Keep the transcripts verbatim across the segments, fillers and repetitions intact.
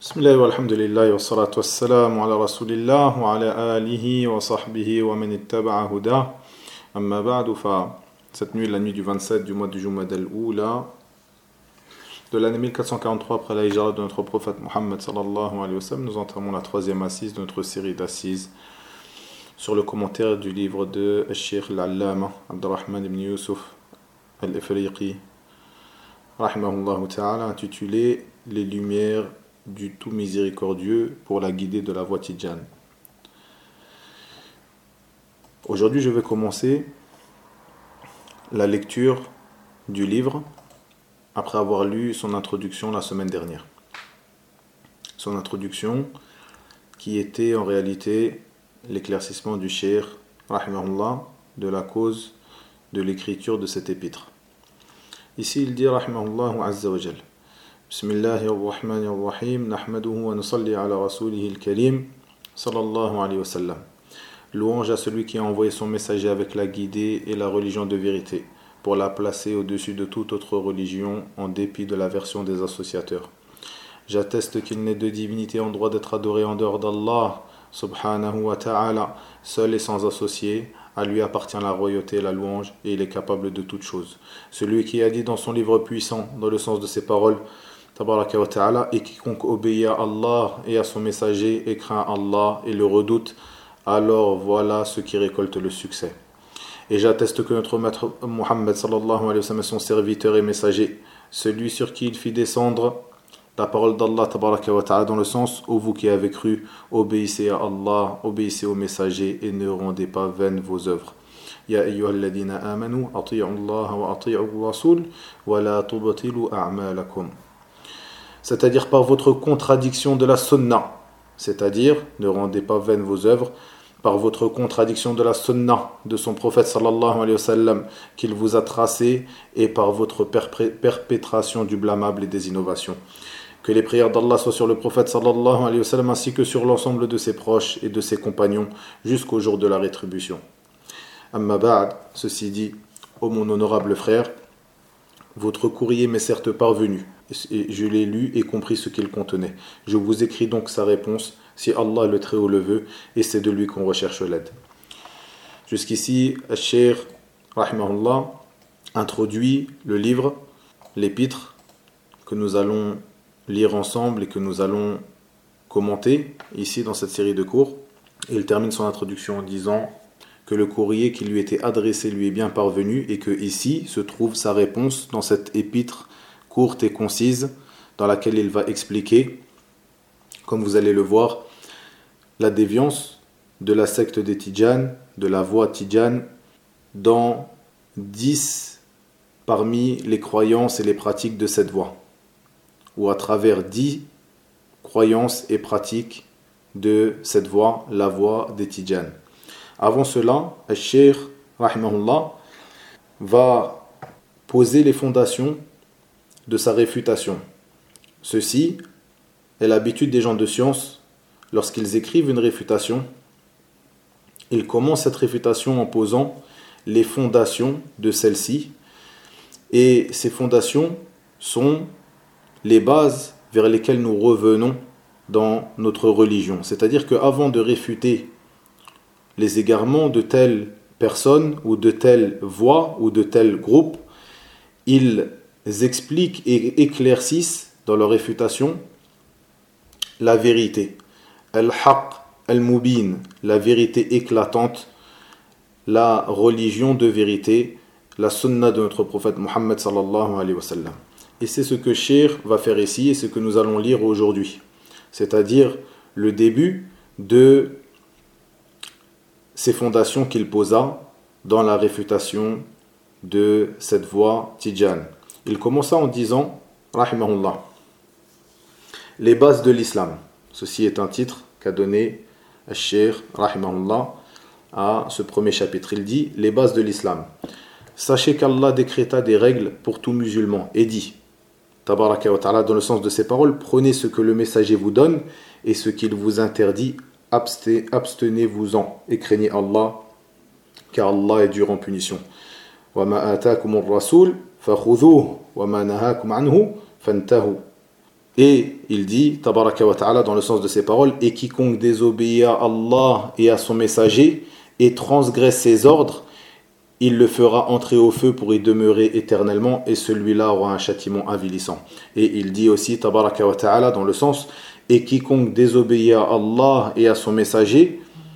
Bismillah wa alhamdulillah wa salatu wa salam ala rasulillah wa ala alihi wa sahbihi wa man ittaba'a huda. Amma ba'du, fa cette nuit, la nuit du vingt-sept du mois de Jumad al-Oula de l'année mille quatre cent quarante-trois après la hijra de notre prophète Muhammad sallallahu alayhi wa sallam, nous entamons la troisième assise de notre série d'assises sur le commentaire du livre de Cheikh al-Allama Abdurrahman ibn Yusuf al-Ifriqi rahimahullah ta'ala, intitulé Les lumières du tout miséricordieux pour la guider de la voie tidjane. Aujourd'hui, je vais commencer la lecture du livre après avoir lu son introduction la semaine dernière. Son introduction qui était en réalité l'éclaircissement du cheikh rahimahullah de la cause de l'écriture de cet épître. Ici, il dit rahimahullah azza wa jal. Bismillahir rahmanir rahim, nahmaduhu wa nusalli ala rasulihil karim sallallahu alayhi wa sallam. Louange à celui qui a envoyé son messager avec la guidée et la religion de vérité, pour la placer au-dessus de toute autre religion, en dépit de l'aversion des associateurs. J'atteste qu'il n'est de divinité en droit d'être adoré en dehors d'Allah, subhanahu wa ta'ala, seul et sans associé. À lui appartient la royauté et la louange, et il est capable de toutes choses. Celui qui a dit dans son livre puissant, dans le sens de ses paroles, tabaraka wa ta'ala, et quiconque obéit à Allah et à son messager et craint Allah et le redoute, alors voilà ceux qui récoltent le succès. Et j'atteste que notre maître Muhammad sallallahu alayhi wa sallam est son serviteur et messager, celui sur qui il fit descendre la parole d'Allah tabaraka wa ta'ala, dans le sens où vous qui avez cru, obéissez à Allah, obéissez au messager et ne rendez pas vaines vos œuvres. Ya ayyuhalladhina amanu ati'u Allah wa ati'u ar-rasul wa la tubtilu a'malakum. C'est-à-dire par votre contradiction de la sunna, c'est-à-dire ne rendez pas vaines vos œuvres, par votre contradiction de la sunna de son prophète sallallahu alayhi wa sallam qu'il vous a tracé, et par votre perpétration du blâmable et des innovations. Que les prières d'Allah soient sur le prophète sallallahu alayhi wa sallam ainsi que sur l'ensemble de ses proches et de ses compagnons jusqu'au jour de la rétribution. Amma ba'd, ceci dit, ô mon honorable frère, votre courrier m'est certes parvenu, et je l'ai lu et compris ce qu'il contenait. Je vous écris donc sa réponse, si Allah le Très-Haut le veut, et c'est de lui qu'on recherche l'aide. Jusqu'ici, Al-Cheikh, rahimahullah, introduit le livre, l'épître, que nous allons lire ensemble et que nous allons commenter ici dans cette série de cours. Et il termine son introduction en disant que le courrier qui lui était adressé lui est bien parvenu et que ici se trouve sa réponse dans cette épître courte et concise dans laquelle il va expliquer, comme vous allez le voir, la déviance de la secte des Tidjanes, de la voie Tidjane, dans dix parmi les croyances et les pratiques de cette voie, ou à travers dix croyances et pratiques de cette voie, la voie des Tidjanes. Avant cela, Al-Cheikh, rahimahullah, va poser les fondations de sa réfutation. Ceci est l'habitude des gens de science. Lorsqu'ils écrivent une réfutation, ils commencent cette réfutation en posant les fondations de celle-ci, et ces fondations sont les bases vers lesquelles nous revenons dans notre religion. C'est-à-dire qu'avant de réfuter les égarements de telle personne ou de telle voie ou de tel groupe, ils expliquent et éclaircissent dans leur réfutation la vérité. Al-Haqq al-Mubin, la vérité éclatante, la religion de vérité, la sunna de notre prophète Muhammad sallallahu alayhi wa sallam. Et c'est ce que Cheikh va faire ici et ce que nous allons lire aujourd'hui. C'est-à-dire le début de ces fondations qu'il posa dans la réfutation de cette voie Tidjane. Il commença en disant, rahimahullah, les bases de l'islam. Ceci est un titre qu'a donné Al-Cheikh, rahimahullah, à ce premier chapitre. Il dit, les bases de l'islam. Sachez qu'Allah décréta des règles pour tout musulman et dit, tabaraka wa ta'ala, dans le sens de ses paroles, prenez ce que le messager vous donne et ce qu'il vous interdit, abstenez-vous-en et craignez Allah, car Allah est dur en punition. Wa ma atakumur rasul fakhudhuhu wa ma nahakum anhu fantahu. Et il dit, tabaraka wa ta'ala, dans le sens de ces paroles, et quiconque désobéit à Allah et à son messager et transgresse ses ordres, il le fera entrer au feu pour y demeurer éternellement, et celui-là aura un châtiment avilissant. Et il dit aussi, tabaraka wa ta'ala, dans le sens, et quiconque désobéit à Allah et à son messager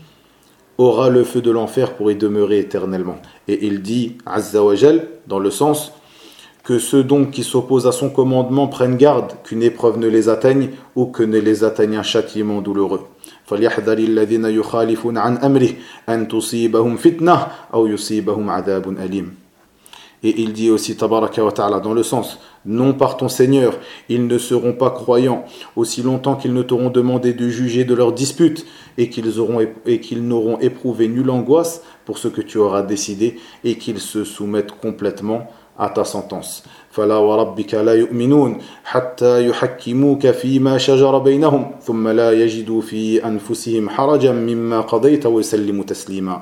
aura le feu de l'enfer pour y demeurer éternellement. Et il dit, azza wa jal, dans le sens, que ceux donc qui s'opposent à son commandement prennent garde qu'une épreuve ne les atteigne ou que ne les atteigne un châtiment douloureux. فَلْيَحْذَرِ الَّذِينَ يُخَالِفُونَ عَنْ أَمْرِهِ أَنْ تُصِيبَهُمْ فِتْنَةٌ أَوْ يُصِيبَهُمْ عَذَابٌ أَلِيمٌ. Et il dit aussi, tabaraka wa ta'ala, dans le sens, non par ton Seigneur, ils ne seront pas croyants, aussi longtemps qu'ils ne t'auront demandé de juger de leurs disputes, et qu'ils auront, et qu'ils n'auront éprouvé nulle angoisse pour ce que tu auras décidé, et qu'ils se soumettent complètement à ta sentence. فلا وربك لا يؤمنون حتى يحكموك فيما شجر بينهم ثم لا يجدوا في أنفسهم حرجا مما قضيت ويسلموا تسليما.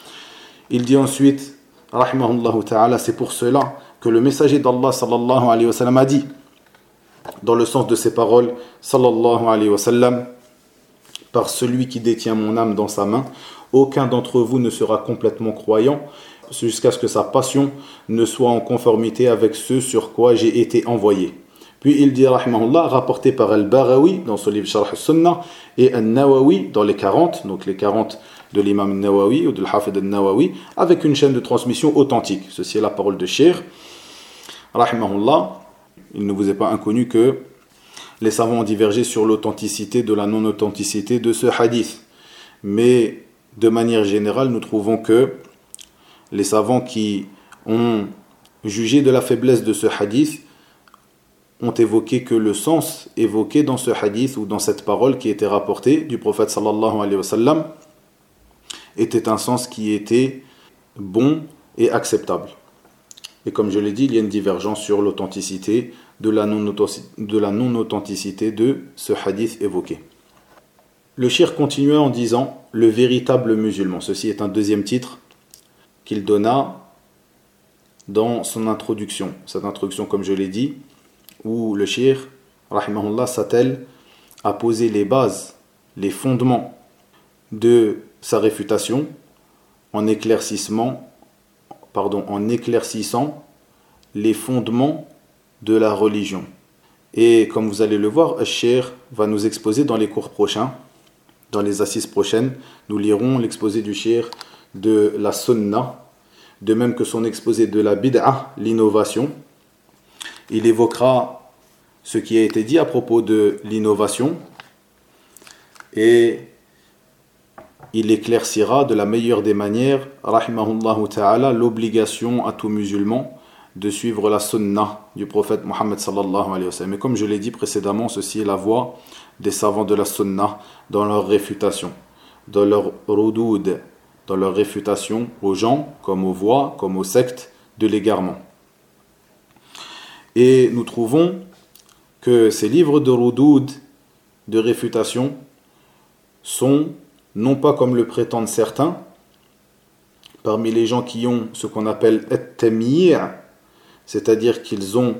Il dit ensuite, rahimahullah ta'ala, c'est pour cela que le messager d'Allah sallallahu alayhi wa sallam a dit, dans le sens de ces paroles, sallallahu alayhi wa sallam, par celui qui détient mon âme dans sa main, aucun d'entre vous ne sera complètement croyant jusqu'à ce que sa passion ne soit en conformité avec ce sur quoi j'ai été envoyé. Puis il dit, rahimahullah, rapporté par Al-Barawi dans son livre Sharh al-Sunnah et Al-Nawawi dans les quarante, donc les quarante de l'imam Al-Nawawi ou de l'Hafid Al-Nawawi, avec une chaîne de transmission authentique. Ceci est la parole de Cheikh, rahimahullah. Il ne vous est pas inconnu que les savants ont divergé sur l'authenticité de la non-authenticité de ce hadith. Mais de manière générale, nous trouvons que les savants qui ont jugé de la faiblesse de ce hadith ont évoqué que le sens évoqué dans ce hadith ou dans cette parole qui était rapportée du prophète sallallahu alayhi wa sallam était un sens qui était bon et acceptable. Et comme je l'ai dit, il y a une divergence sur l'authenticité de la non-authenticité de ce hadith évoqué. Le cheikh continuait en disant « le véritable musulman ». Ceci est un deuxième titre qu'il donna dans son introduction. Cette introduction, comme je l'ai dit, où le cheikh, rahimahullah, s'attelle à poser les bases, les fondements de sa réfutation en éclaircissement, pardon, en éclaircissant les fondements de la religion. Et comme vous allez le voir, le cheikh va nous exposer dans les cours prochains, dans les assises prochaines, nous lirons l'exposé du cheikh de la sunna, de même que son exposé de la bid'a, l'innovation. Il évoquera ce qui a été dit à propos de l'innovation et il éclaircira de la meilleure des manières, rahimahullahu ta'ala, l'obligation à tout musulman de suivre la sunna du prophète Mohammed sallallahu alayhi wa sallam. Et comme je l'ai dit précédemment, ceci est la voie des savants de la sunna dans leur réfutation, dans leur rudoud, dans leur réfutation aux gens, comme aux voies, comme aux sectes de l'égarement. Et nous trouvons que ces livres de rudoud, de réfutation, sont, non pas comme le prétendent certains, parmi les gens qui ont ce qu'on appelle at-tamyi', c'est-à-dire qu'ils ont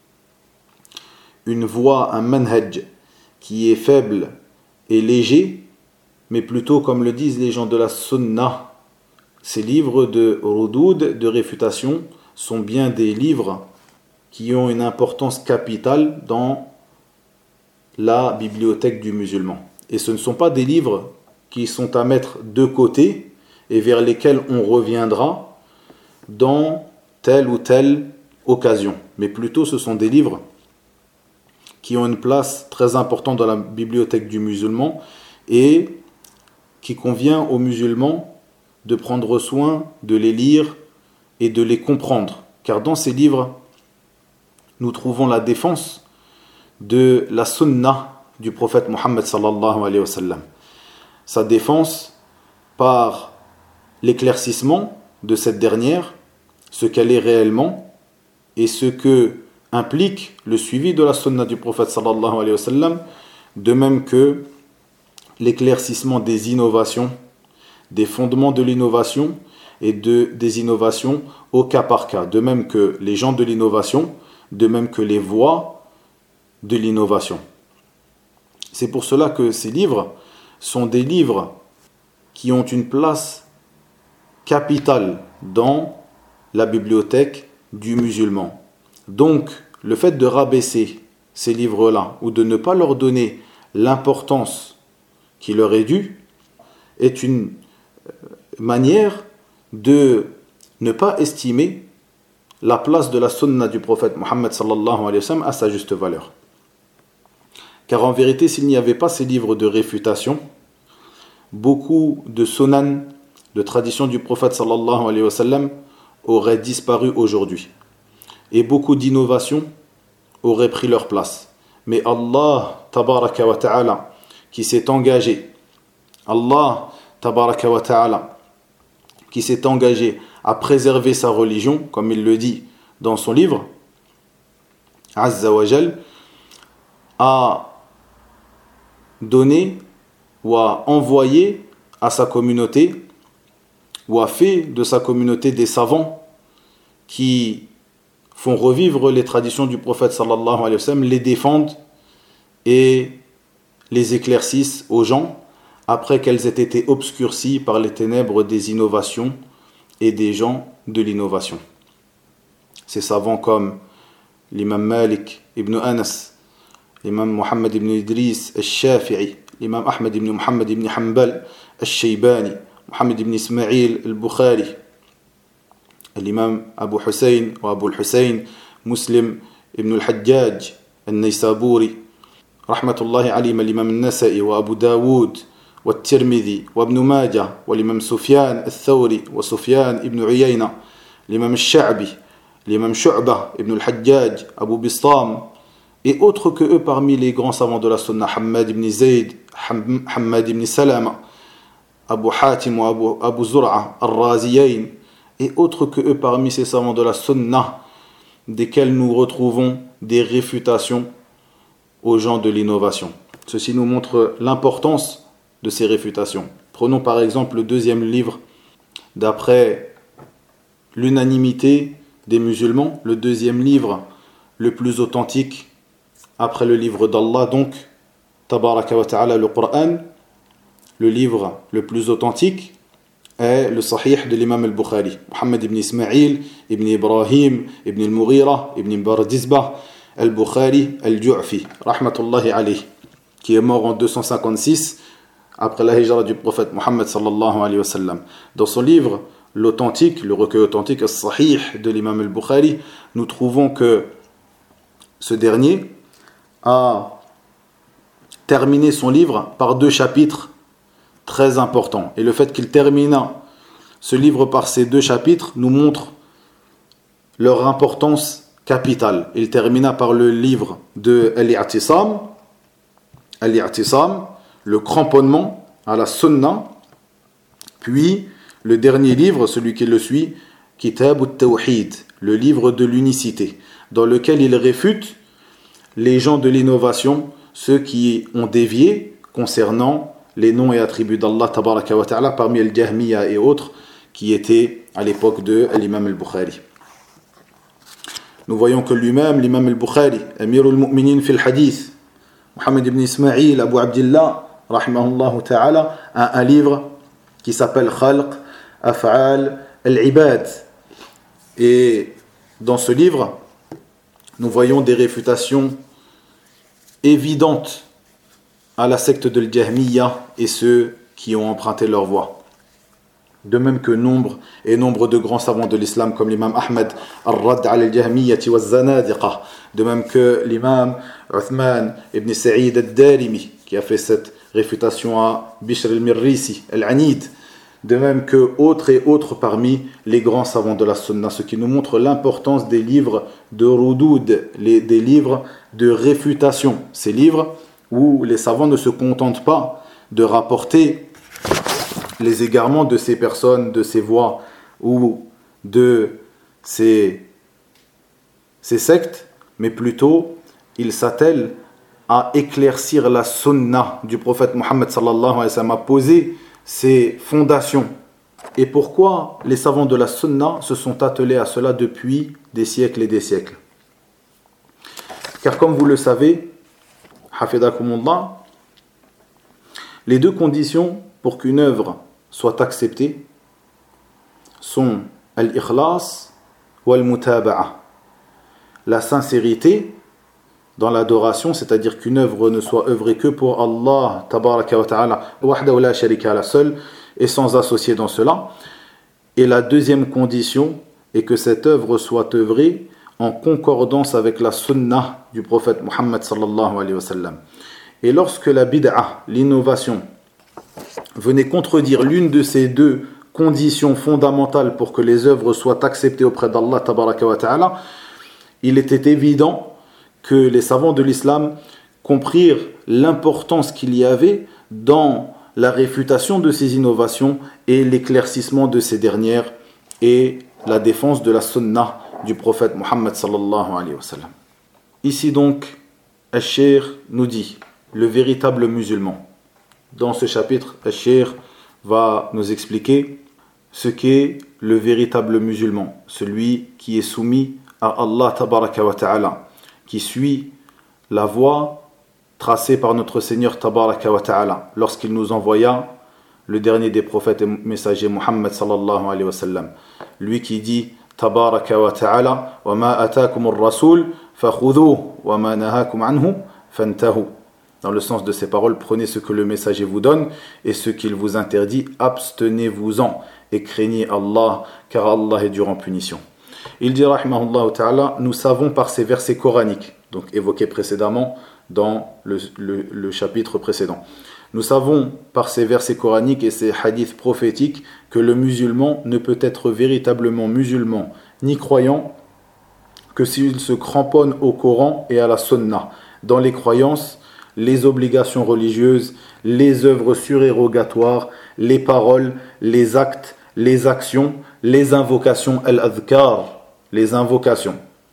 une voie, un manhaj qui est faible et léger, mais plutôt comme le disent les gens de la sunna. Ces livres de rudoud, de réfutation, sont bien des livres qui ont une importance capitale dans la bibliothèque du musulman. Et ce ne sont pas des livres qui sont à mettre de côté et vers lesquels on reviendra dans telle ou telle occasion. Mais plutôt ce sont des livres qui ont une place très importante dans la bibliothèque du musulman et qui convient aux musulmans de prendre soin de les lire et de les comprendre. Car dans ces livres, nous trouvons la défense de la sunna du prophète Mohammed sallallahu alayhi wa sallam. Sa défense par l'éclaircissement de cette dernière, ce qu'elle est réellement et ce que implique le suivi de la sunna du prophète sallallahu alayhi wa sallam, de même que l'éclaircissement des innovations, des fondements de l'innovation et de, des innovations au cas par cas, de même que les gens de l'innovation, de même que les voies de l'innovation. C'est pour cela que ces livres sont des livres qui ont une place capitale dans la bibliothèque du musulman. Donc, le fait de rabaisser ces livres-là ou de ne pas leur donner l'importance qui leur est due est une manière de ne pas estimer la place de la sunna du prophète Mohammed sallallahu alayhi wa sallam à sa juste valeur. Car en vérité, s'il n'y avait pas ces livres de réfutation, beaucoup de sunan, de traditions du prophète sallallahu alayhi wa sallam auraient disparu aujourd'hui. Et beaucoup d'innovations auraient pris leur place. Mais Allah, tabaraka wa ta'ala, qui s'est engagé, Allah, tabaraka wa ta'ala, qui s'est engagé à préserver sa religion, comme il le dit dans son livre, Azza wa Jal, a donné ou a envoyé à sa communauté ou a fait de sa communauté des savants qui font revivre les traditions du prophète sallallahu alayhi wa sallam, les défendent et les éclaircissent aux gens après qu'elles aient été obscurcies par les ténèbres des innovations et des gens de l'innovation. Ces savants comme l'imam Malik ibn Anas, l'imam Muhammad ibn Idris al-Shafi'i, l'imam Ahmed ibn Muhammad ibn Hanbal al-Shaybani, Muhammad ibn Ismail al-Bukhari, l'imam Abu Hussein ou Abu al-Hussein, Muslim ibn al-Hajjaj al-Naysaburi, rahmatullahi alayhim, l'imam al-Nasa'i wa Abu Dawood والترمذي وابن ماجه والإمام سفيان الثوري وسفيان ابن عيينة l'imam الشعبي l'imam Shu'bah ibn al-Hajjaj Abu Bistam et autres que eux parmi les grands savants de la sunna, Hammad ibn Zayd, Hammad ibn Salama, Abu Hatim ou Abu, Abu Zur'a al-Raziyayn et autres que eux parmi ces savants de la sunna desquels nous retrouvons des réfutations aux gens de l'innovation. Ceci nous montre l'importance de ces réfutations. Prenons par exemple le deuxième livre, d'après l'unanimité des musulmans, le deuxième livre le plus authentique après le livre d'Allah, donc tabaraka wa ta'ala, le Coran. Le livre le plus authentique est le Sahih de l'imam al-Bukhari, Muhammad ibn Ismail ibn Ibrahim ibn al-Mughira ibn Bardizbah al-Bukhari al-Ju'fi rahmatullahi alayhi, qui est mort en deux cent cinquante-six après la hijra du prophète Mohammed sallallahu alayhi wa sallam. Dans son livre, l'authentique, le recueil authentique, le Sahih de l'imam al-Bukhari, nous trouvons que ce dernier a terminé son livre par deux chapitres très importants. Et le fait qu'il termina ce livre par ces deux chapitres nous montre leur importance capitale. Il termina par le livre de Al-I'tisam, Al-I'tisam, le cramponnement à la sunna, puis le dernier livre, celui qui le suit, Kitab al-Tawhid, le livre de l'unicité, dans lequel il réfute les gens de l'innovation, ceux qui ont dévié concernant les noms et attributs d'Allah tabaraka wa ta'ala, parmi al-Jahmiya et autres qui étaient à l'époque de l'imam al-Bukhari. Nous voyons que lui-même, l'imam al-Bukhari, Amirul Mu'minin fil Hadith, Muhammad ibn Ismail Abu Abdillah rahimahullah ta'ala, a un livre qui s'appelle Khalq Af'al al-Ibad. Et dans ce livre, nous voyons des réfutations évidentes à la secte de l'Jahmiya et ceux qui ont emprunté leur voie. De même que nombre et nombre de grands savants de l'islam comme l'imam Ahmed al-Radd al-Jahmiyyati wa al-Zanadiqa, de même que l'imam Uthman ibn Sa'id al-Darimi qui a fait cette réfutation à Bishr al-Mirrisi al-Anid, de même que autres et autres parmi les grands savants de la sunna, ce qui nous montre l'importance des livres de Rudoud, les, des livres de réfutation, ces livres où les savants ne se contentent pas de rapporter les égarements de ces personnes, de ces voies ou de ces, ces sectes, mais plutôt ils s'attellent à éclaircir la sunna du prophète Mohammed sallallahu alayhi wa sallam, à poser ses fondations. Et pourquoi les savants de la sunna se sont attelés à cela depuis des siècles et des siècles? Car comme vous le savez, hafidakumullah, les deux conditions pour qu'une œuvre soit acceptée sont al-ikhlas ou al-mutaba'a. La sincérité dans l'adoration, c'est-à-dire qu'une œuvre ne soit œuvrée que pour Allah tabaraka wa ta'ala, wahdahu la sharika la seule et sans associer dans cela. Et la deuxième condition est que cette œuvre soit œuvrée en concordance avec la sunnah du prophète Muhammad sallallahu alayhi wa sallam. Et lorsque la bid'a, l'innovation, venait contredire l'une de ces deux conditions fondamentales pour que les œuvres soient acceptées auprès d'Allah tabaraka wa ta'ala, il était évident que les savants de l'islam comprirent l'importance qu'il y avait dans la réfutation de ces innovations et l'éclaircissement de ces dernières et la défense de la sunnah du prophète Muhammad sallallahu alayhi wa sallam. Ici donc, Al-Cheikh nous dit, le véritable musulman. Dans ce chapitre, Al-Cheikh va nous expliquer ce qu'est le véritable musulman, celui qui est soumis à Allah tabaraka wa ta'ala, qui suit la voie tracée par notre Seigneur tabaraka wa ta'ala lorsqu'il nous envoya le dernier des prophètes et messagers Muhammad sallallahu alayhi wa sallam, lui qui dit tabaraka wa ta'ala wa ma atakum ar-rasul fakhudhuhu wa ma nahakum anhu fantahu, dans le sens de ces paroles, prenez ce que le messager vous donne et ce qu'il vous interdit, abstenez-vous-en et craignez Allah, car Allah est dur en punition. Il dit rahimahullah ta'ala, nous savons par ces versets coraniques, donc évoqués précédemment dans le, le, le chapitre précédent, nous savons par ces versets coraniques et ces hadiths prophétiques que le musulman ne peut être véritablement musulman ni croyant que s'il se cramponne au Coran et à la Sunna, dans les croyances, les obligations religieuses, les œuvres surérogatoires, les paroles, les actes, les actions, les invocations, al-adhkar, les invocations.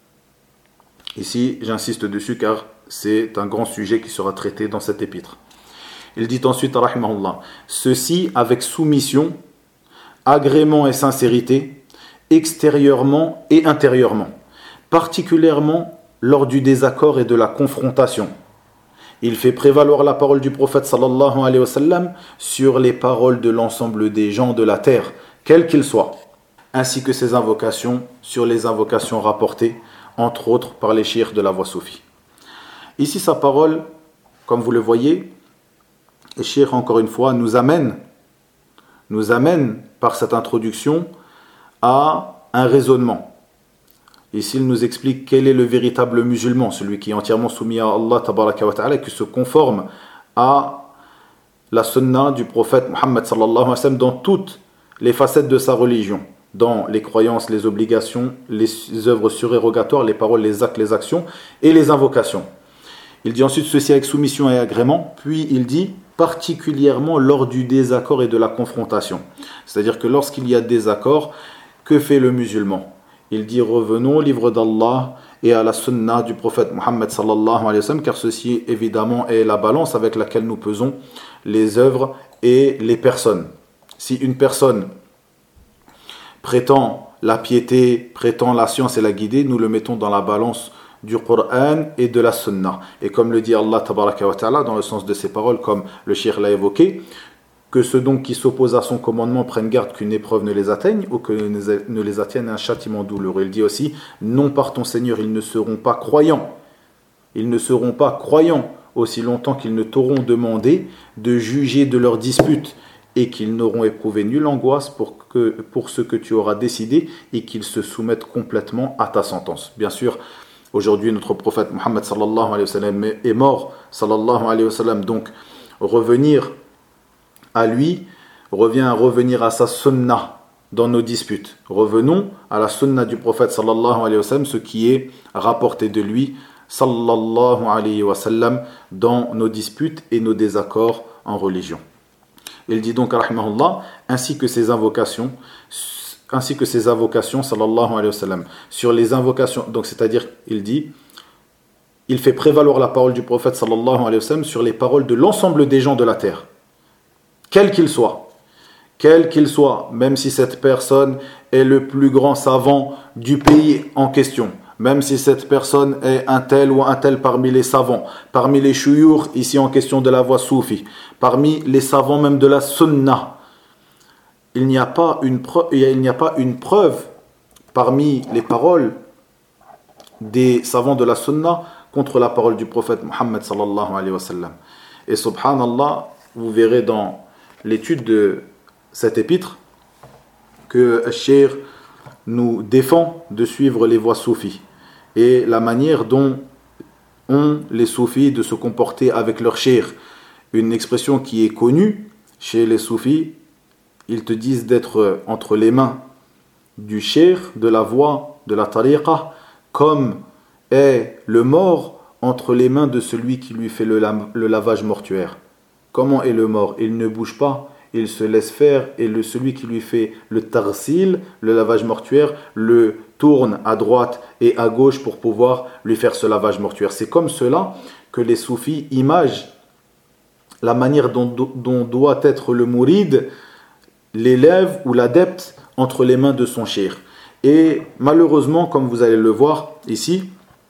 Ici, j'insiste dessus car c'est un grand sujet qui sera traité dans cet épître. Il dit ensuite, rahimahullah, ceci avec soumission, agrément et sincérité, extérieurement et intérieurement, particulièrement lors du désaccord et de la confrontation. Il fait prévaloir la parole du prophète sallallahu alayhi wa sallam sur les paroles de l'ensemble des gens de la terre, quels qu'ils soient, ainsi que ses invocations sur les invocations rapportées, entre autres par les cheikh de la voie soufie. Ici, sa parole, comme vous le voyez, le cheikh, encore une fois, nous amène, nous amène par cette introduction à un raisonnement. Ici, il nous explique quel est le véritable musulman, celui qui est entièrement soumis à Allah tabaraka wa ta'ala et qui se conforme à la sunna du prophète Muhammad sallallahu alayhi wa sallam dans toutes les facettes de sa religion, dans les croyances, les obligations, les œuvres surérogatoires, les paroles, les actes, les actions et les invocations. Il dit ensuite ceci avec soumission et agrément, puis il dit particulièrement lors du désaccord et de la confrontation. C'est-à-dire que lorsqu'il y a désaccord, que fait le musulman ? Il dit revenons au livre d'Allah et à la sunna du prophète Muhammad sallallahu alayhi wa sallam, car ceci évidemment est la balance avec laquelle nous pesons les œuvres et les personnes. Si une personne prétend la piété, prétend la science et la guidée, nous le mettons dans la balance du Coran et de la Sunna. Et comme le dit Allah tabaraka wa ta'ala dans le sens de ces paroles, comme le cheikh l'a évoqué, que ceux donc qui s'opposent à son commandement prennent garde qu'une épreuve ne les atteigne ou que ne les atteigne un châtiment douloureux. Il dit aussi, non par ton Seigneur, ils ne seront pas croyants. Ils ne seront pas croyants aussi longtemps qu'ils ne t'auront demandé de juger de leurs disputes et qu'ils n'auront éprouvé nulle angoisse pour, que, pour ce que tu auras décidé et qu'ils se soumettent complètement à ta sentence. Bien sûr, aujourd'hui, notre prophète Muhammad sallallahu alayhi wa sallam est mort, sallallahu alayhi wa sallam, donc revenir à lui revient à revenir à sa sunna dans nos disputes. Revenons à la sunna du prophète sallallahu alayhi wa sallam, ce qui est rapporté de lui sallallahu alayhi wa sallam dans nos disputes et nos désaccords en religion. Il dit donc rahimahullah, ainsi que ses invocations, ainsi que ses invocations sallallahu alayhi wa sallam. Sur les invocations, donc c'est-à-dire, il dit, il fait prévaloir la parole du prophète sallallahu alayhi wa sallam sur les paroles de l'ensemble des gens de la terre. Quel qu'il soit, quel qu'il soit, même si cette personne est le plus grand savant du pays en question, même si cette personne est un tel ou un tel parmi les savants, parmi les shuyukh, ici en question de la voie soufi, parmi les savants même de la sunna, il n'y a pas une preuve, il n'y a pas une preuve parmi les paroles des savants de la sunna contre la parole du prophète Muhammad sallallahu alayhi wa sallam. Et subhanallah, vous verrez dans l'étude de cet épître que Cheikh nous défend de suivre les voies soufis et la manière dont ont les soufis de se comporter avec leur cheikh. Une expression qui est connue chez les soufis, ils te disent d'être entre les mains du cheikh, de la voie, de la tariqa, comme est le mort entre les mains de celui qui lui fait le, la- le lavage mortuaire. Comment est le mort? Il ne bouge pas, il se laisse faire, et le, celui qui lui fait le tarsil, le lavage mortuaire, le tourne à droite et à gauche pour pouvoir lui faire ce lavage mortuaire. C'est comme cela que les soufis imagent la manière dont, dont doit être le mouride, l'élève ou l'adepte entre les mains de son cheikh. Et malheureusement, comme vous allez le voir ici,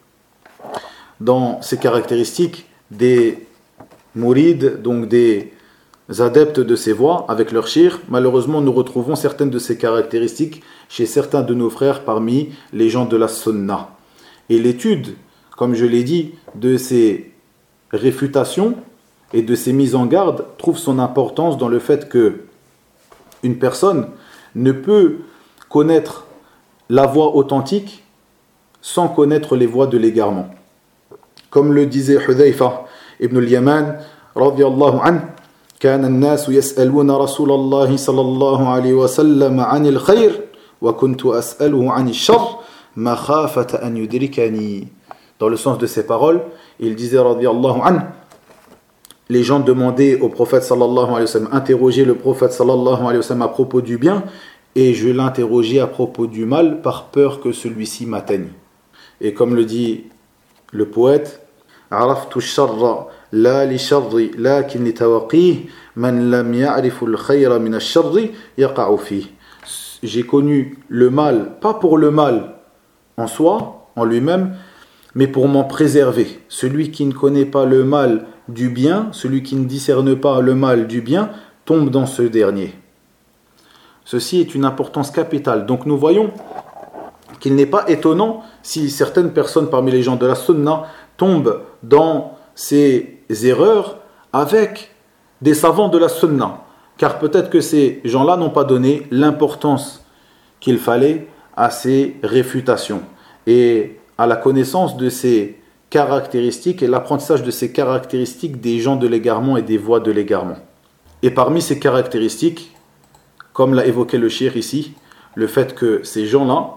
dans ces caractéristiques des mourides, donc des adeptes de ces voies avec leur cheikh, malheureusement nous retrouvons certaines de ces caractéristiques chez certains de nos frères parmi les gens de la sunna. Et l'étude, comme je l'ai dit, de ces réfutations et de ces mises en garde trouve son importance dans le fait que une personne ne peut connaître la voie authentique sans connaître les voies de l'égarement. Comme le disait Hudhayfa ibn al-Yaman radiyallahu anhu, كان الناس يسألون رسول الله صلى الله عليه وسلم عن الخير وكنت أسأله عن الشر مخافة أن يدركني. Dans le sens de ces paroles, il disait radiyallahu anhu, les gens demandaient au prophète sallallahu alayhi wa sallam, interrogeaient le prophète sallallahu alayhi wa sallam à propos du bien, et je l'interrogeais à propos du mal par peur que celui-ci m'atteigne. Et comme le dit le poète, عرفت الشر لا لشر لكن لتوقيه من لم يعرف الخير من الشر يقع فيه. J'ai connu le mal, pas pour le mal en soi, en lui-même, mais pour m'en préserver. Celui qui ne connaît pas le mal du bien, celui qui ne discerne pas le mal du bien, tombe dans ce dernier. Ceci est une importance capitale. Donc nous voyons qu'il n'est pas étonnant si certaines personnes parmi les gens de la sunna tombent dans ces erreurs avec des savants de la sunna. Car peut-être que ces gens-là n'ont pas donné l'importance qu'il fallait à ces réfutations et à la connaissance de ces caractéristiques et l'apprentissage de ces caractéristiques des gens de l'égarement et des voies de l'égarement. Et parmi ces caractéristiques, comme l'a évoqué le cheikh ici, le fait que ces gens-là,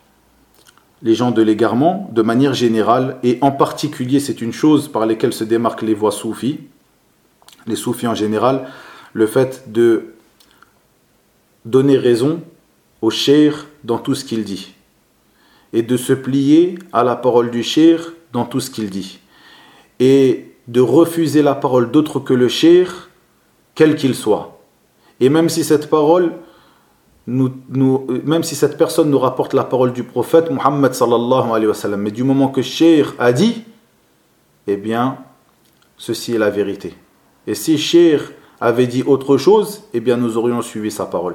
les gens de l'égarement, de manière générale, et en particulier, c'est une chose par laquelle se démarquent les voies soufis, les soufis en général, le fait de donner raison au cheikh dans tout ce qu'il dit, et de se plier à la parole du cheikh dans tout ce qu'il dit, et de refuser la parole d'autre que le cheikh, quel qu'il soit. Et même si cette parole, nous, nous, même si cette personne nous rapporte la parole du prophète Muhammad sallallahu alayhi wa sallam, mais du moment que cheikh a dit, eh bien, ceci est la vérité. Et si cheikh avait dit autre chose, eh bien, nous aurions suivi sa parole.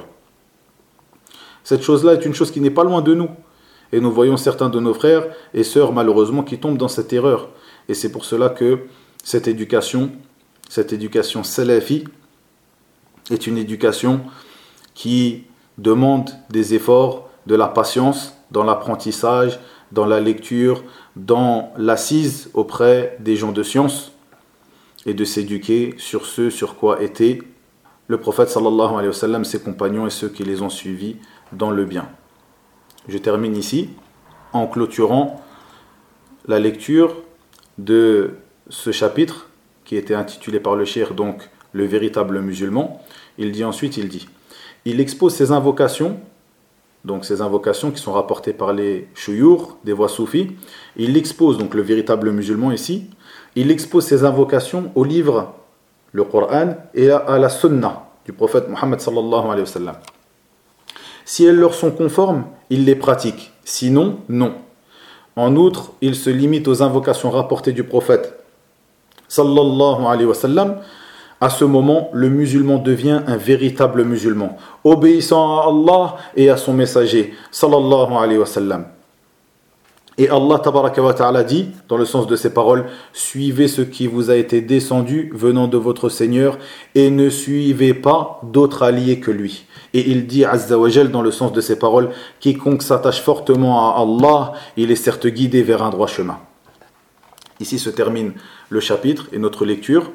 Cette chose-là est une chose qui n'est pas loin de nous. Et nous voyons certains de nos frères et sœurs, malheureusement, qui tombent dans cette erreur. Et c'est pour cela que cette éducation, cette éducation salafi, est une éducation qui demande des efforts, de la patience dans l'apprentissage, dans la lecture, dans l'assise auprès des gens de science et de s'éduquer sur ce sur quoi étaient le prophète sallallahu alayhi wa sallam, ses compagnons et ceux qui les ont suivis dans le bien. Je termine ici en clôturant la lecture de ce chapitre qui était intitulé par le cheikh, donc le véritable musulman. Il dit ensuite, il dit, il expose ses invocations, donc ces invocations qui sont rapportées par les shuyukh des voies soufis. Il expose donc le véritable musulman ici. Il expose ses invocations au livre, le Coran, et à la sunna du prophète Muhammad sallallahu alayhi wa sallam. Si elles leur sont conformes, il les pratique. Sinon, non. En outre, il se limite aux invocations rapportées du prophète sallallahu alayhi wa sallam, à ce moment, le musulman devient un véritable musulman, obéissant à Allah et à son messager sallallahu alayhi wa sallam. Et Allah tabaraka wa ta'ala dit, dans le sens de ces paroles, suivez ce qui vous a été descendu venant de votre Seigneur et ne suivez pas d'autres alliés que lui. Et il dit azza wa jal dans le sens de ces paroles, quiconque s'attache fortement à Allah, il est certes guidé vers un droit chemin. Ici se termine le chapitre et notre lecture,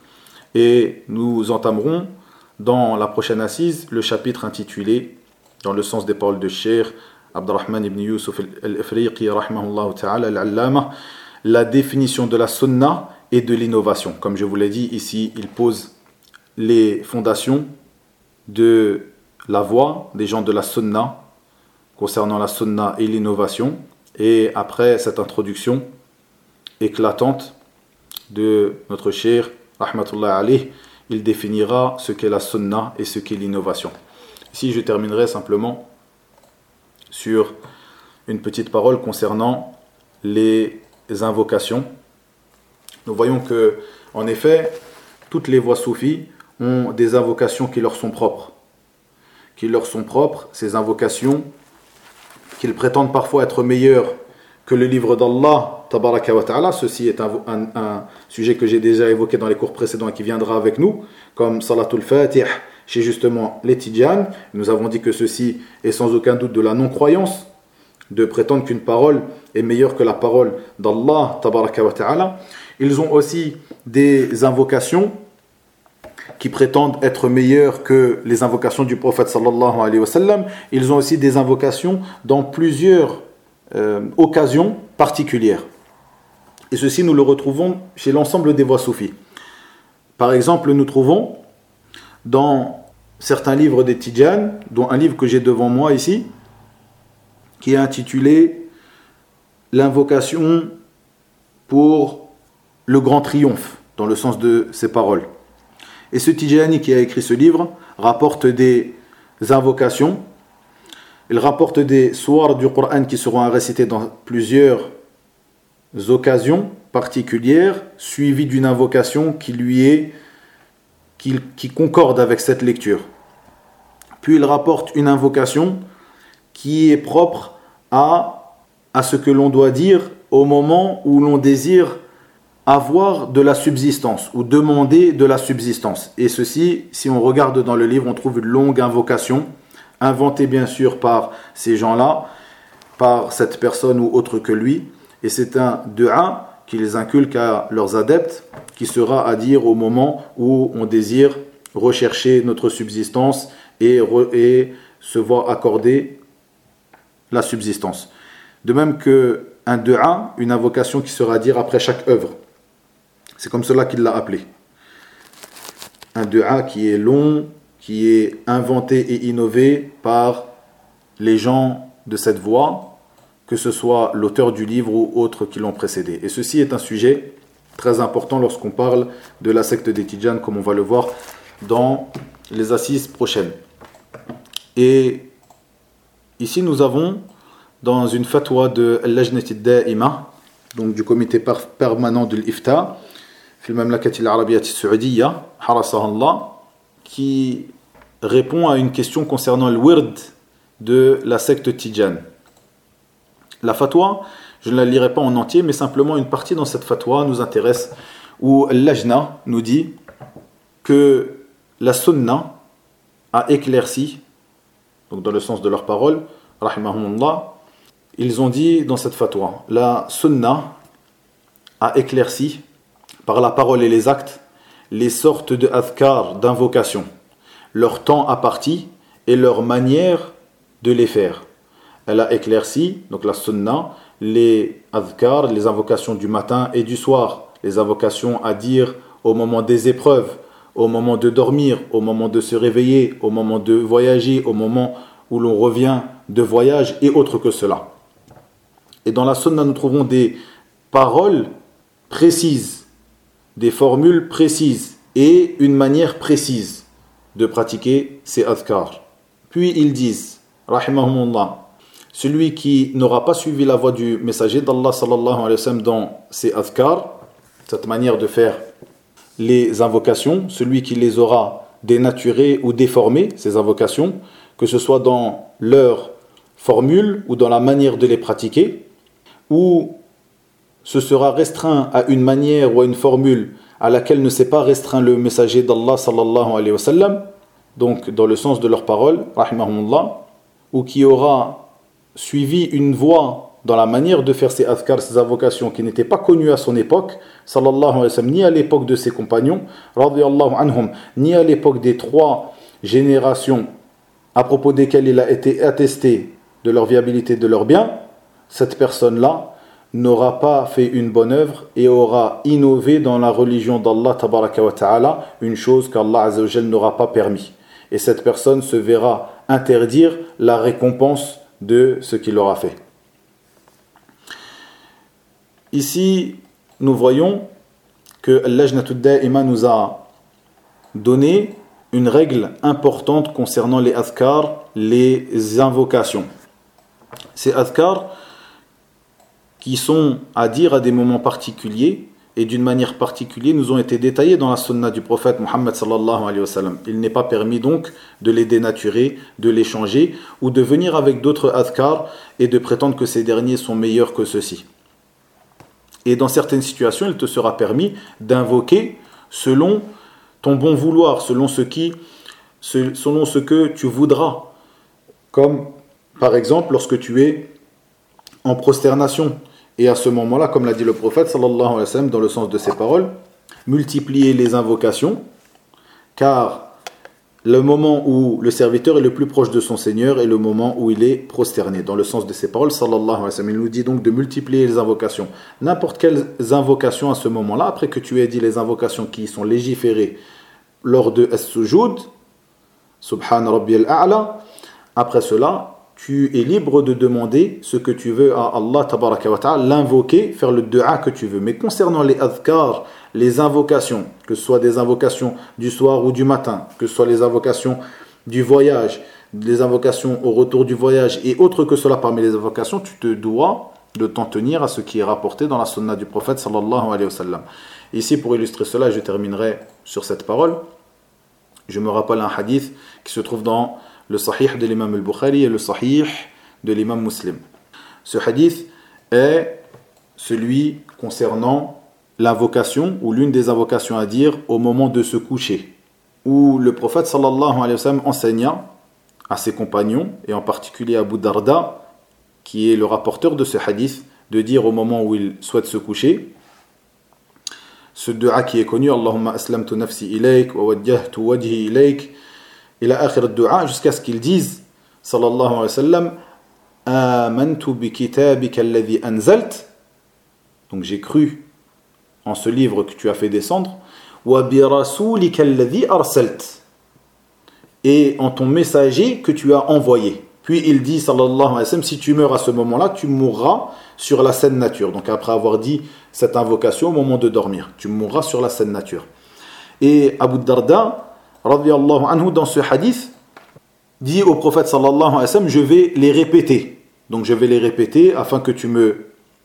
et nous entamerons dans la prochaine assise le chapitre intitulé, dans le sens des paroles de Cheikh Abdurrahman ibn Yusuf al-Afriqi rahimahullah ta'ala al-Allama, la définition de la sunna et de l'innovation. Comme je vous l'ai dit, ici il pose les fondations de la voie des gens de la sunna concernant la sunna et l'innovation, et après cette introduction éclatante de notre cheikh rahmatullah alayh, il définira ce qu'est la sunna et ce qu'est l'innovation. Ici je terminerai simplement sur une petite parole concernant les invocations. Nous voyons que, en effet, toutes les voies soufis ont des invocations qui leur sont propres. Qui leur sont propres, ces invocations, qu'ils prétendent parfois être meilleures que le livre d'Allah, tabaraka wa ta'ala. Ceci est un, un, un sujet que j'ai déjà évoqué dans les cours précédents et qui viendra avec nous, comme Salatul Fatih, chez justement les Tidjanes. Nous avons dit que ceci est sans aucun doute de la non-croyance, de prétendre qu'une parole est meilleure que la parole d'Allah, tabaraka wa ta'ala. Ils ont aussi des invocations qui prétendent être meilleures que les invocations du prophète sallallahu alayhi wa sallam. Ils ont aussi des invocations dans plusieurs euh, occasions particulières. Et ceci, nous le retrouvons chez l'ensemble des voies soufis. Par exemple, nous trouvons dans certains livres des Tidjanes, dont un livre que j'ai devant moi ici, qui est intitulé « L'invocation pour le grand triomphe », dans le sens de ces paroles. Et ce Tidjani qui a écrit ce livre rapporte des invocations, il rapporte des sourates du Coran qui seront à réciter dans plusieurs occasions particulières, suivies d'une invocation qui lui est Qui, qui concorde avec cette lecture. Puis il rapporte une invocation qui est propre à, à ce que l'on doit dire au moment où l'on désire avoir de la subsistance ou demander de la subsistance. Et ceci, si on regarde dans le livre, on trouve une longue invocation, inventée bien sûr par ces gens-là, par cette personne ou autre que lui. Et c'est un dua qu'ils inculquent à leurs adeptes, qui sera à dire au moment où on désire rechercher notre subsistance et, re, et se voir accorder la subsistance. De même qu'un dua, une invocation qui sera à dire après chaque œuvre. C'est comme cela qu'il l'a appelé. Un dua qui est long, qui est inventé et innové par les gens de cette voie, que ce soit l'auteur du livre ou autres qui l'ont précédé. Et ceci est un sujet très important lorsqu'on parle de la secte des Tidjanes, comme on va le voir dans les assises prochaines. Et ici nous avons, dans une fatwa de Al-Lajnati Da'ima, donc du comité permanent de l'Ifta, fil Mamlakati al-Arabiyyati Saoudiyya, harasaha Allah, qui répond à une question concernant le wird de la secte Tidjane. La fatwa, je ne la lirai pas en entier, mais simplement une partie dans cette fatwa nous intéresse, où l'Ajna nous dit que la sunna a éclairci, donc dans le sens de leurs paroles, rahimahumullah, ils ont dit dans cette fatwa, la sunna a éclairci, par la parole et les actes, les sortes de adhkar, d'invocations, leur temps imparti et leur manière de les faire. Elle a éclairci, donc la sunna, les adhkar, les invocations du matin et du soir, les invocations à dire au moment des épreuves, au moment de dormir, au moment de se réveiller, au moment de voyager, au moment où l'on revient de voyage et autre que cela. Et dans la sunna, nous trouvons des paroles précises, des formules précises et une manière précise de pratiquer ces adhkar. Puis ils disent, rahimahumullah, celui qui n'aura pas suivi la voie du messager d'Allah sallallahu alayhi wa sallam dans ses adhkar, cette manière de faire les invocations, celui qui les aura dénaturées ou déformées, ces invocations, que ce soit dans leur formule ou dans la manière de les pratiquer, ou ce sera restreint à une manière ou à une formule à laquelle ne s'est pas restreint le messager d'Allah sallallahu alayhi wa sallam, donc dans le sens de leurs paroles, rahimahumullah, ou qui aura suivi une voie dans la manière de faire ces adhkar, ces invocations qui n'étaient pas connues à son époque, sallallahu alayhi wa sallam, ni à l'époque de ses compagnons, radiyallahu anhum, ni à l'époque des trois générations à propos desquelles il a été attesté de leur viabilité, de leur bien, cette personne-là n'aura pas fait une bonne œuvre et aura innové dans la religion d'Allah tabaraka wa ta'ala, une chose qu'Allah azza wa jal n'aura pas permis. Et cette personne se verra interdire la récompense de ce qu'il aura fait. Ici, nous voyons que Al-Lajnatud Da'ima nous a donné une règle importante concernant les adhkar, les invocations. Ces adhkar qui sont à dire à des moments particuliers et d'une manière particulière nous ont été détaillés dans la sunna du prophète Muhammad sallallahu alayhi wa sallam. Il n'est pas permis donc de les dénaturer, de les changer ou de venir avec d'autres adhkar et de prétendre que ces derniers sont meilleurs que ceux-ci. Et dans certaines situations, il te sera permis d'invoquer selon ton bon vouloir, selon ce, qui, selon ce que tu voudras. Comme par exemple lorsque tu es en prosternation. Et à ce moment-là, comme l'a dit le prophète sallallahu alayhi wa sallam dans le sens de ses paroles, multiplier les invocations, car le moment où le serviteur est le plus proche de son Seigneur est le moment où il est prosterné. Dans le sens de ses paroles, sallallahu alayhi wa sallam, il nous dit donc de multiplier les invocations. N'importe quelles invocations à ce moment-là, après que tu aies dit les invocations qui sont légiférées lors de as-sujud, subhan rabbiyal a'la, après cela, tu es libre de demander ce que tu veux à Allah tabaraka wa ta'ala, l'invoquer, faire le dua que tu veux. Mais concernant les adhkar, les invocations, que ce soit des invocations du soir ou du matin, que ce soit les invocations du voyage, les invocations au retour du voyage et autres que cela parmi les invocations, tu te dois de t'en tenir à ce qui est rapporté dans la sunna du prophète sallallahu alayhi wa sallam. Ici, pour illustrer cela, je terminerai sur cette parole. Je me rappelle un hadith qui se trouve dans le sahih de l'imam al-Bukhari et le sahih de l'imam Muslim. Ce hadith est celui concernant l'invocation ou l'une des invocations à dire au moment de se coucher, où le prophète sallallahu alayhi wa sallam enseigna à ses compagnons et en particulier à Abu Darda, qui est le rapporteur de ce hadith, de dire au moment où il souhaite se coucher ce dua qui est connu, Allahumma aslamtu nafsi ilayk wa wajjahtu wajhi ilayk ila akhir ad-du'a, jusqu'à ce qu'il dise sallallahu alayhi wa sallam amantu bi kitabika alladhi anzalt, donc j'ai cru en ce livre que tu as fait descendre, wa bi rasulika alladhi arsalt, et en ton messager que tu as envoyé. Puis il dit sallallahu alayhi wa sallam, si tu meurs à ce moment-là, tu mourras sur la saine nature. Donc après avoir dit cette invocation au moment de dormir, tu mourras sur la saine nature. Et Abu Darda radiyallahu anhu, dans ce hadith, dit au prophète sallallahu alayhi wa sallam, je vais les répéter. Donc je vais les répéter afin que tu me,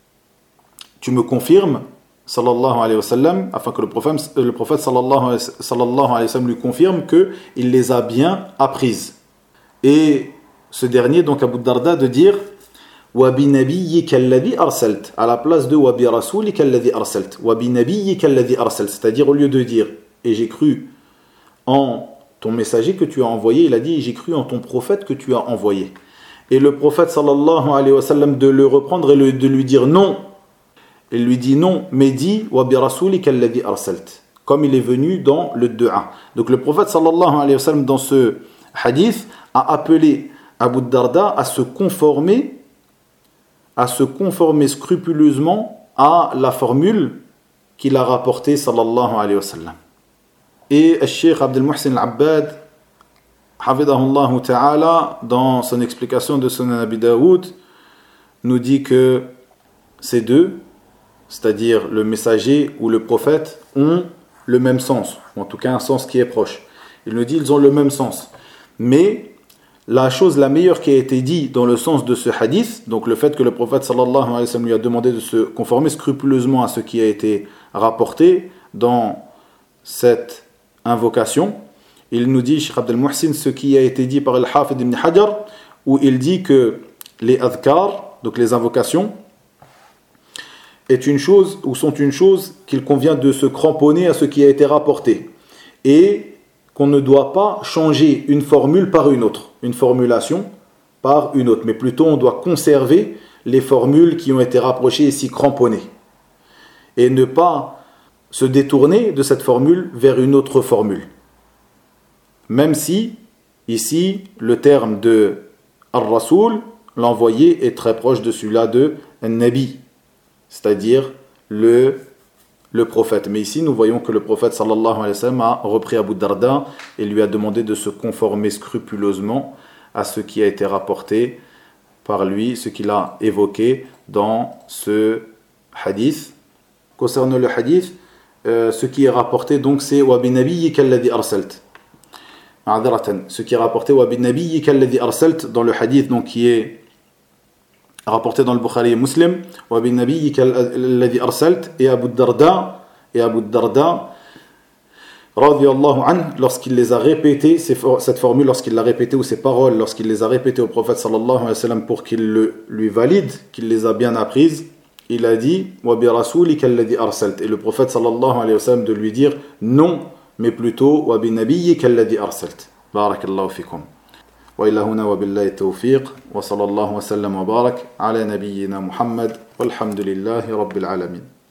tu me confirmes, sallallahu alayhi wa sallam, afin que le prophète, le prophète sallallahu alayhi wa sallam lui confirme qu'il les a bien apprises. Et ce dernier, donc Abu Darda, de dire wa bi nabiyyika alladhi arsalt, à la place de wa bi rasulika alladhi arsalt, wa bi nabiyyika alladhi arsalt, c'est-à-dire au lieu de dire et j'ai cru en ton messager que tu as envoyé, il a dit j'ai cru en ton prophète que tu as envoyé. Et le prophète sallallahu alayhi wa sallam de le reprendre et de lui dire non. Il lui dit non, mais dit wa bi rasulika alladhi arsalt, comme il est venu dans le dua. Donc le prophète sallallahu alayhi wa sallam dans ce hadith a appelé Abu Darda à se conformer à se conformer scrupuleusement à la formule qu'il a rapportée sallallahu alayhi wa sallam. Et le Cheikh Abdel Muhsin Al-Abbad, hafidahullah ta'ala, dans son explication de Sunan Abi Daoud, nous dit que ces deux, c'est-à-dire le messager ou le prophète, ont le même sens, ou en tout cas un sens qui est proche. Il nous dit qu'ils ont le même sens. Mais la chose la meilleure qui a été dite dans le sens de ce hadith, donc le fait que le prophète sallallahu alayhi wa sallam lui a demandé de se conformer scrupuleusement à ce qui a été rapporté dans cette invocation, il nous dit, Cheikh Abdel Muhsin, ce qui a été dit par Al-Hafid ibn Hajar, où il dit que les adhkar, donc les invocations, est une chose, ou sont une chose qu'il convient de se cramponner à ce qui a été rapporté, et qu'on ne doit pas changer une formule par une autre, une formulation par une autre, mais plutôt on doit conserver les formules qui ont été rapprochées et s'y cramponner, et ne pas se détourner de cette formule vers une autre formule. Même si, ici, le terme de Ar-Rasoul, l'envoyé, est très proche de celui-là de An-Nabi, c'est-à-dire le, le prophète. Mais ici, nous voyons que le prophète sallallahu alayhi wa sallam a repris Abu Darda et lui a demandé de se conformer scrupuleusement à ce qui a été rapporté par lui, ce qu'il a évoqué dans ce hadith. Concernant le hadith, euh, ce qui est rapporté, donc, c'est « Wa bi nabiyyika alladhi arsalt ». Ce qui est rapporté wa bi nabiyyika alladhi arsalt dans le hadith, donc qui est rapporté dans le Bukhari et Muslim, wa bi nabiyyika alladhi arsalt, et Abu Darda et Abu Darda radiyallahu anhu, lorsqu'il les a répétés, cette formule, lorsqu'il l'a répété, ou ces paroles, lorsqu'il les a répétées au prophète sallallahu alayhi wa sallam pour qu'il le, lui valide, qu'il les a bien apprises, il a dit wa bi rasulika alladhi arsalt, et le prophète sallallahu alayhi wa sallam de lui dire non, mais plutôt wa bi nabiyyika alladhi arsalt. Barakallahu fikum. Wa ila huna wa billahi tawfiq wa sallallahu wa sallam wa barak ala nabiyyina Muhammad walhamdulillahi rabbil alamin.